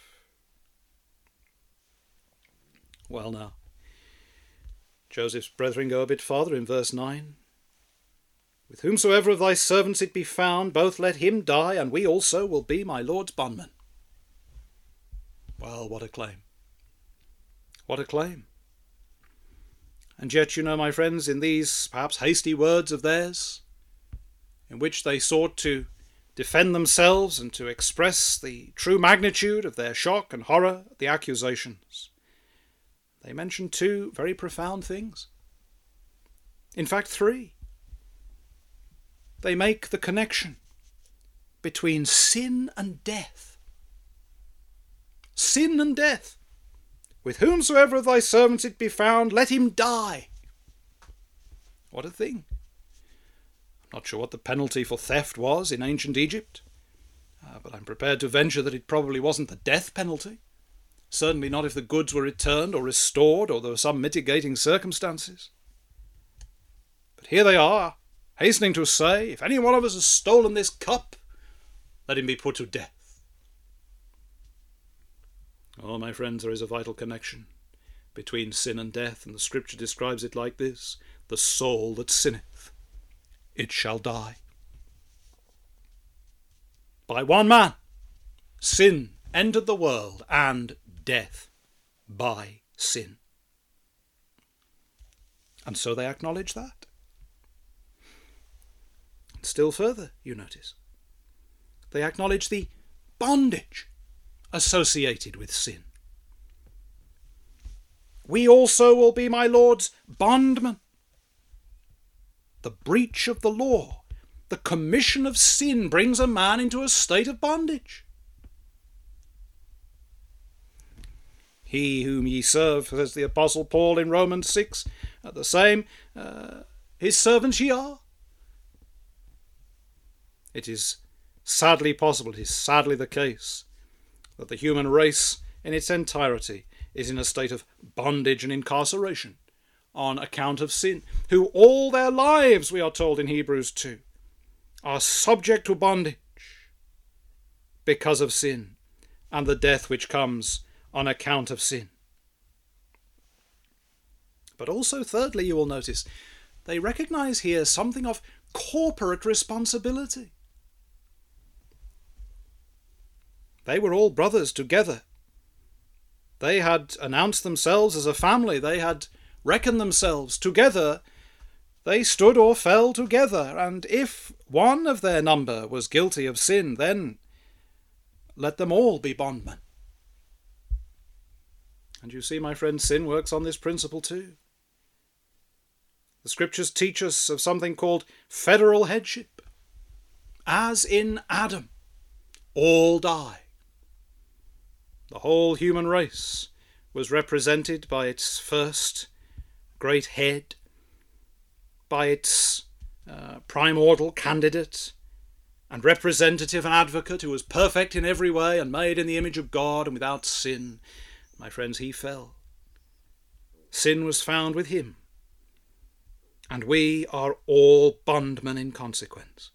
Well now, Joseph's brethren go a bit farther in verse 9. With whomsoever of thy servants it be found, both let him die, and we also will be my Lord's bondmen. Well, what a claim. What a claim. And yet, you know, my friends, in these perhaps hasty words of theirs, in which they sought to defend themselves and to express the true magnitude of their shock and horror at the accusations, they mention two very profound things. In fact, three. They make the connection between sin and death. Sin and death. With whomsoever of thy servants it be found, let him die. What a thing. I'm not sure what the penalty for theft was in ancient Egypt, but I'm prepared to venture that it probably wasn't the death penalty. Certainly not if the goods were returned or restored, or there were some mitigating circumstances. But here they are, hastening to say, if any one of us has stolen this cup, let him be put to death. Oh, my friends, there is a vital connection between sin and death, and the Scripture describes it like this: the soul that sinneth, it shall die. By one man, sin entered the world, and death by sin. And so they acknowledge that. Still further, you notice, they acknowledge the bondage associated with sin. We also will be my Lord's bondmen. The breach of the law, the commission of sin, brings a man into a state of bondage. He whom ye serve, says the Apostle Paul in Romans 6, the same, his servants ye are. It is sadly possible, it is sadly the case, that the human race in its entirety is in a state of bondage and incarceration on account of sin, who all their lives, we are told in Hebrews 2, are subject to bondage because of sin and the death which comes on account of sin. But also, thirdly, you will notice, they recognize here something of corporate responsibility. They were all brothers together. They had announced themselves as a family. They had reckoned themselves together. They stood or fell together. And if one of their number was guilty of sin, then let them all be bondmen. And you see, my friend, sin works on this principle too. The Scriptures teach us of something called federal headship. As in Adam, all die. The whole human race was represented by its first great head, by its primordial candidate and representative and advocate, who was perfect in every way and made in the image of God and without sin. My friends, he fell. Sin was found with him, and we are all bondmen in consequence.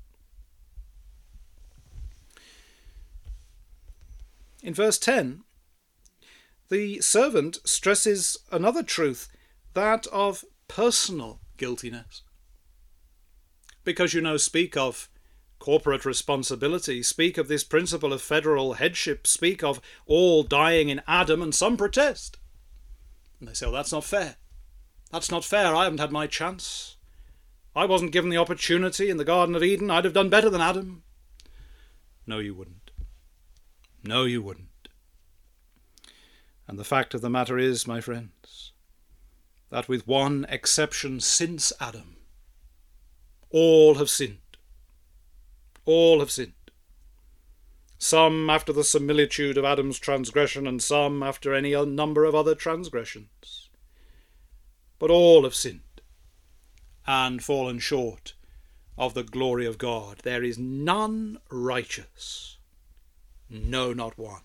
In verse 10, the servant stresses another truth, that of personal guiltiness. Because, speak of corporate responsibility, speak of this principle of federal headship, speak of all dying in Adam, and some protest. And they say, well, that's not fair. That's not fair. I haven't had my chance. I wasn't given the opportunity in the Garden of Eden. I'd have done better than Adam. No, you wouldn't. No, you wouldn't. And the fact of the matter is, my friends, that with one exception since Adam, all have sinned. All have sinned. Some after the similitude of Adam's transgression, and some after any number of other transgressions. But all have sinned and fallen short of the glory of God. There is none righteous. No, not one.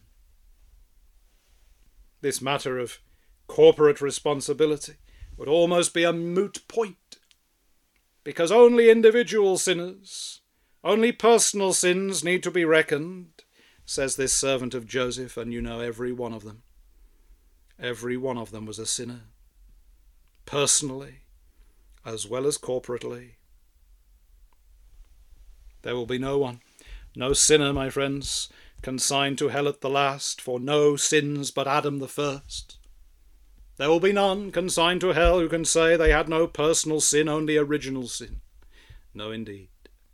This matter of corporate responsibility would almost be a moot point, because only individual sinners, only personal sins need to be reckoned, says this servant of Joseph, and every one of them. Every one of them was a sinner, personally as well as corporately. There will be no one, no sinner, my friends, consigned to hell at the last, for no sins but Adam the first. There will be none consigned to hell who can say they had no personal sin, only original sin. No, indeed.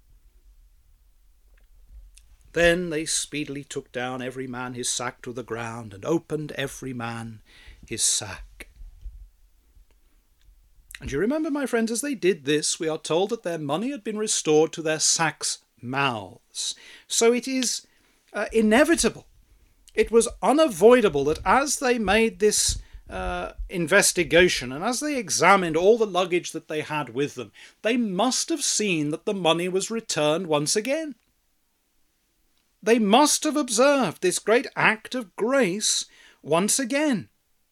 Then they speedily took down every man his sack to the ground, and opened every man his sack. And you remember, my friends, as they did this, we are told that their money had been restored to their sacks' mouths. So it is inevitable. It was unavoidable that as they made this investigation, and as they examined all the luggage that they had with them, they must have seen that the money was returned once again. They must have observed this great act of grace once again.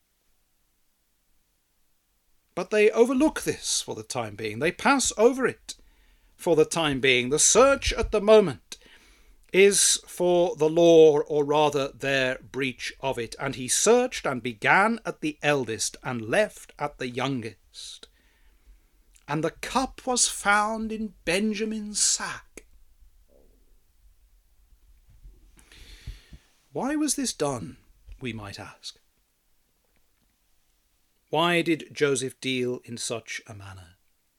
But they overlook this for the time being. They pass over it for the time being. The search at the moment is for the law, or rather their breach of it. And he searched and began at the eldest and left at the youngest. And the cup was found in Benjamin's sack. Why was this done, we might ask? Why did Joseph deal in such a manner?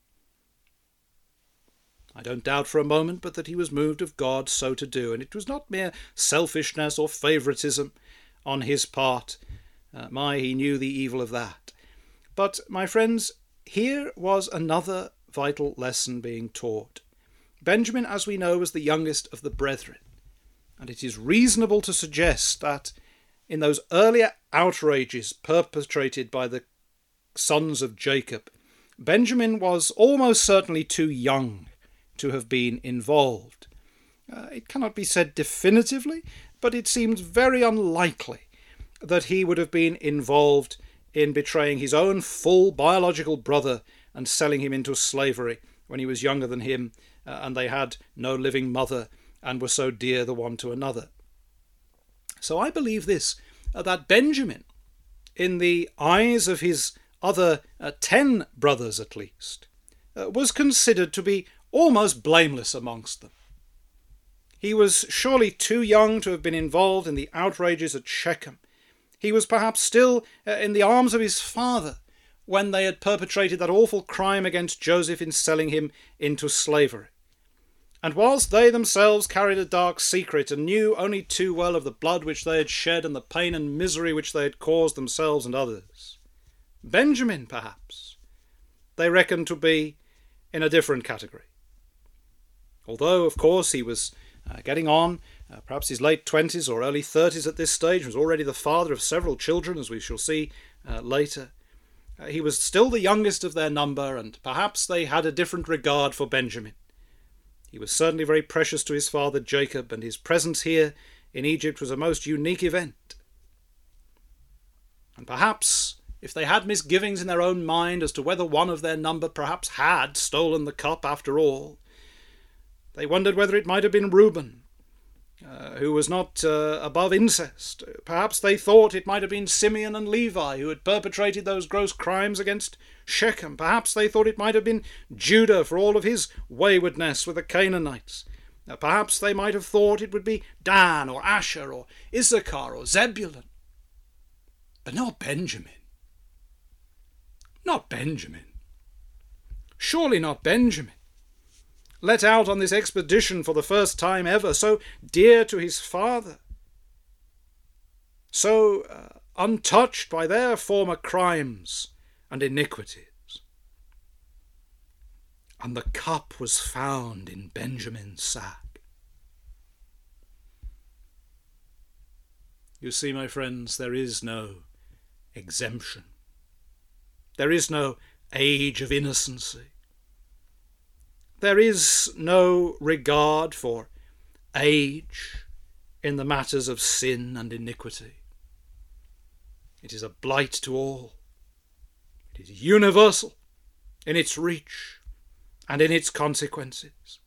I don't doubt for a moment but that he was moved of God so to do, and it was not mere selfishness or favouritism on his part. He knew the evil of that. But, my friends, here was another vital lesson being taught. Benjamin, as we know, was the youngest of the brethren, and it is reasonable to suggest that in those earlier outrages perpetrated by the sons of Jacob, Benjamin was almost certainly too young to have been involved. It cannot be said definitively, but it seems very unlikely that he would have been involved in betraying his own full biological brother and selling him into slavery when he was younger than him, and they had no living mother and were so dear the one to another. So I believe this, that Benjamin, in the eyes of his other 10 brothers at least, was considered to be almost blameless amongst them. He was surely too young to have been involved in the outrages at Shechem. He was perhaps still in the arms of his father when they had perpetrated that awful crime against Joseph in selling him into slavery. And whilst they themselves carried a dark secret and knew only too well of the blood which they had shed and the pain and misery which they had caused themselves and others, Benjamin, perhaps, they reckoned to be in a different category. Although, of course, he was getting on, perhaps his late 20s or early 30s at this stage, was already the father of several children, as we shall see later. He was still the youngest of their number, and perhaps they had a different regard for Benjamin. He was certainly very precious to his father Jacob, and his presence here in Egypt was a most unique event. And perhaps, if they had misgivings in their own mind as to whether one of their number perhaps had stolen the cup after all, they wondered whether it might have been Reuben, who was not above incest. Perhaps they thought it might have been Simeon and Levi, who had perpetrated those gross crimes against Shechem. Perhaps they thought it might have been Judah for all of his waywardness with the Canaanites. Perhaps they might have thought it would be Dan or Asher or Issachar or Zebulun. But not Benjamin. Not Benjamin. Surely not Benjamin. Let out on this expedition for the first time ever, so dear to his father, so untouched by their former crimes and iniquities. And the cup was found in Benjamin's sack. You see, my friends, there is no exemption. There is no age of innocency. There is no regard for age in the matters of sin and iniquity. It is a blight to all. It is universal in its reach and in its consequences.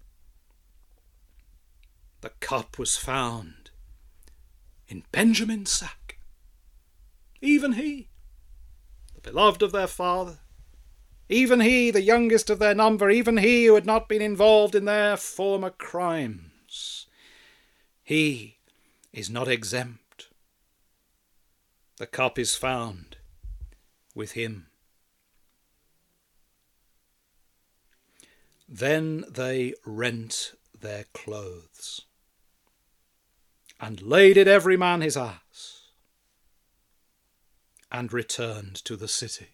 The cup was found in Benjamin's sack. Even he, the beloved of their father, even he, the youngest of their number, even he who had not been involved in their former crimes, he is not exempt. The cup is found with him. Then they rent their clothes, and laded every man his ass, and returned to the city.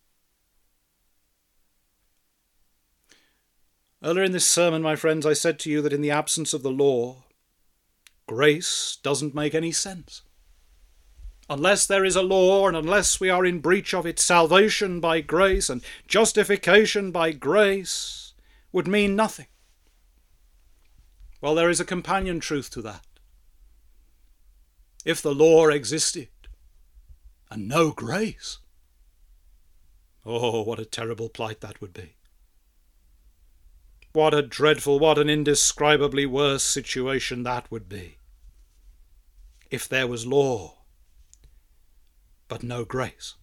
Earlier in this sermon, my friends, I said to you that in the absence of the law, grace doesn't make any sense. Unless there is a law, and unless we are in breach of it, salvation by grace and justification by grace would mean nothing. Well, there is a companion truth to that. If the law existed and no grace, oh, what a terrible plight that would be. What a dreadful, what an indescribably worse situation that would be, if there was law, but no grace.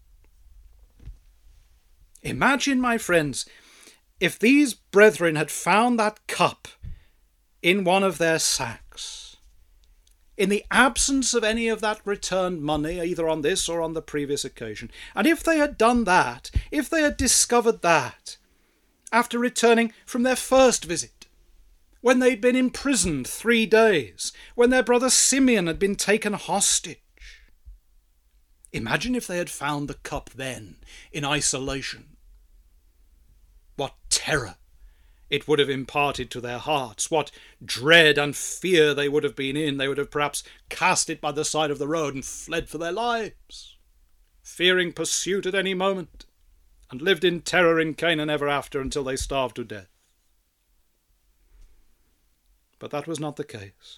Imagine, my friends, if these brethren had found that cup in one of their sacks, in the absence of any of that returned money, either on this or on the previous occasion, and if they had done that, if they had discovered that, after returning from their first visit, when they'd been imprisoned 3 days, when their brother Simeon had been taken hostage. Imagine if they had found the cup then, in isolation. What terror it would have imparted to their hearts, what dread and fear they would have been in. They would have perhaps cast it by the side of the road and fled for their lives, fearing pursuit at any moment, and lived in terror in Canaan ever after until they starved to death. But that was not the case.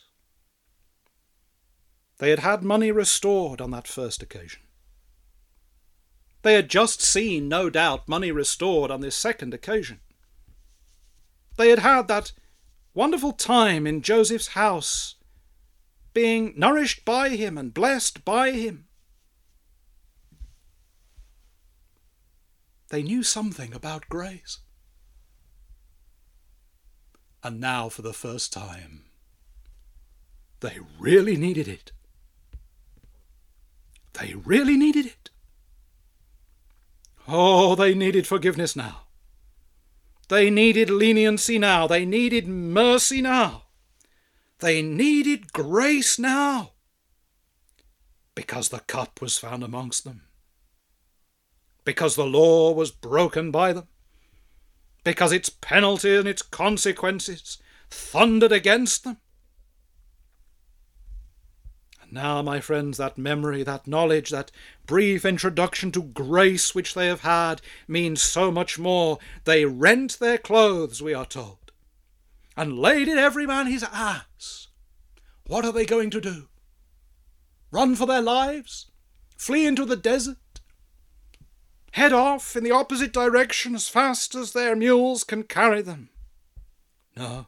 They had had money restored on that first occasion. They had just seen, no doubt, money restored on this second occasion. They had had that wonderful time in Joseph's house, being nourished by him and blessed by him. They knew something about grace. And now, for the first time, they really needed it. They really needed it. Oh, they needed forgiveness now. They needed leniency now. They needed mercy now. They needed grace now. Because the cup was found amongst them. Because the law was broken by them. Because its penalty and its consequences thundered against them. And now, my friends, that memory, that knowledge, that brief introduction to grace which they have had means so much more. They rent their clothes, we are told, and laid in every man his ass. What are they going to do? Run for their lives? Flee into the desert? Head off in the opposite direction as fast as their mules can carry them? No.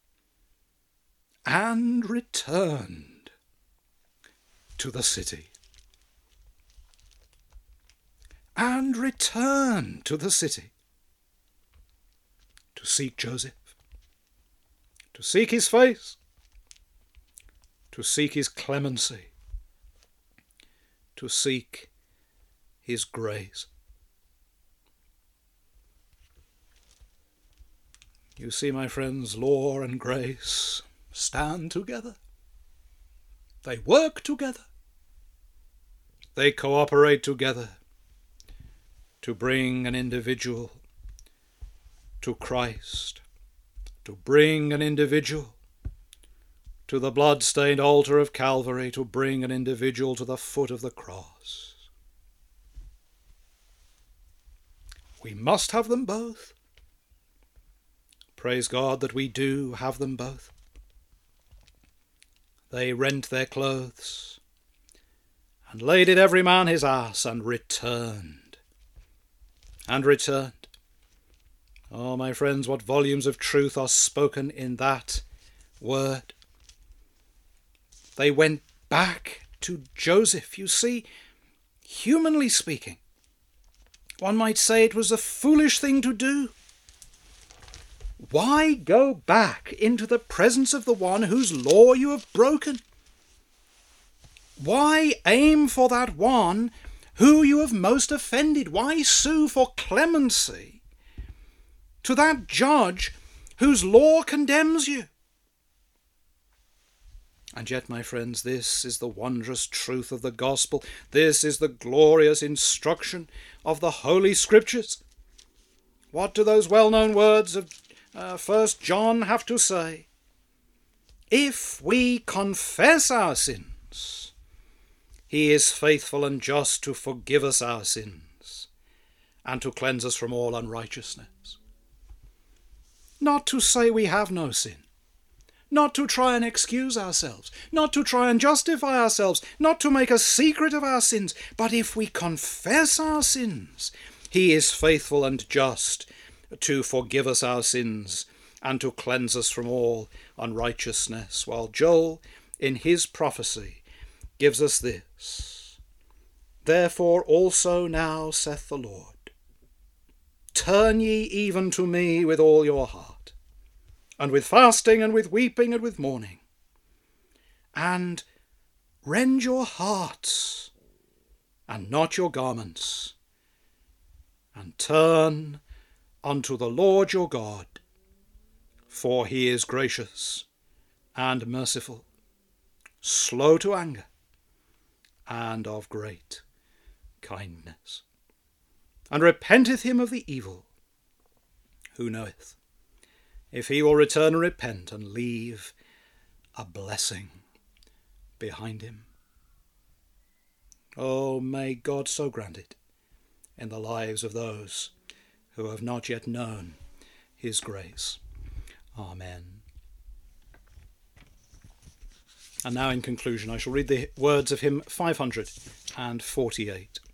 And returned to the city. And returned to the city to seek Joseph, to seek his face, to seek his clemency, to seek his grace. You see, my friends, law and grace stand together. They work together. They cooperate together to bring an individual to Christ, to bring an individual to the blood-stained altar of Calvary, to bring an individual to the foot of the cross. We must have them both. Praise God that we do have them both. They rent their clothes, and laid it every man his ass, and returned. And returned. Oh, my friends, what volumes of truth are spoken in that word. They went back to Joseph. You see, humanly speaking, one might say it was a foolish thing to do. Why go back into the presence of the one whose law you have broken? Why aim for that one who you have most offended? Why sue for clemency to that judge whose law condemns you? And yet, my friends, this is the wondrous truth of the gospel. This is the glorious instruction of the Holy Scriptures. What do those well-known words of 1 John have to say? If we confess our sins, he is faithful and just to forgive us our sins and to cleanse us from all unrighteousness. Not to say we have no sin, not to try and excuse ourselves, not to try and justify ourselves, not to make a secret of our sins, but if we confess our sins, he is faithful and just to forgive us our sins and to cleanse us from all unrighteousness, while Joel, in his prophecy, gives us this: Therefore also now saith the Lord, turn ye even to me with all your heart, and with fasting, and with weeping, and with mourning, and rend your hearts, and not your garments, and turn unto the Lord your God, for he is gracious and merciful, slow to anger, and of great kindness, and repenteth him of the evil. Who knoweth if he will return and repent and leave a blessing behind him? Oh, may God so grant it in the lives of those who have not yet known his grace. Amen. And now in conclusion I shall read the words of hymn 548.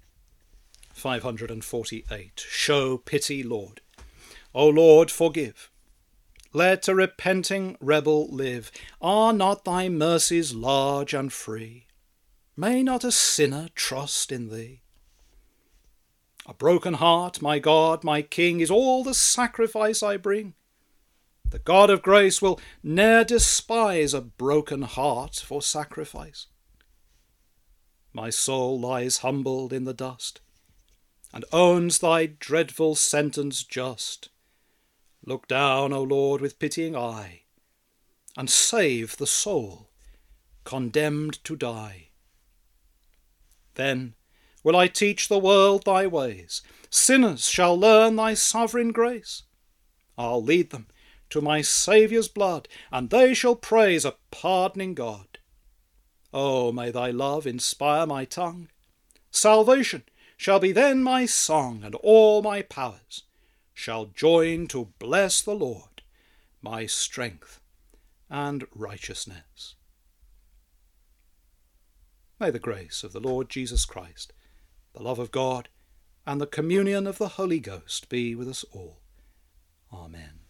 548. Show pity, Lord. O Lord, forgive. Let a repenting rebel live. Are not thy mercies large and free? May not a sinner trust in thee? A broken heart, my God, my King, is all the sacrifice I bring. The God of grace will ne'er despise a broken heart for sacrifice. My soul lies humbled in the dust, and owns thy dreadful sentence just. Look down, O Lord, with pitying eye, and save the soul condemned to die. Then will I teach the world thy ways. Sinners shall learn thy sovereign grace. I'll lead them to my Saviour's blood, and they shall praise a pardoning God. Oh, may thy love inspire my tongue. Salvation shall be then my song, and all my powers shall join to bless the Lord, my strength and righteousness. May the grace of the Lord Jesus Christ, the love of God, and the communion of the Holy Ghost be with us all. Amen.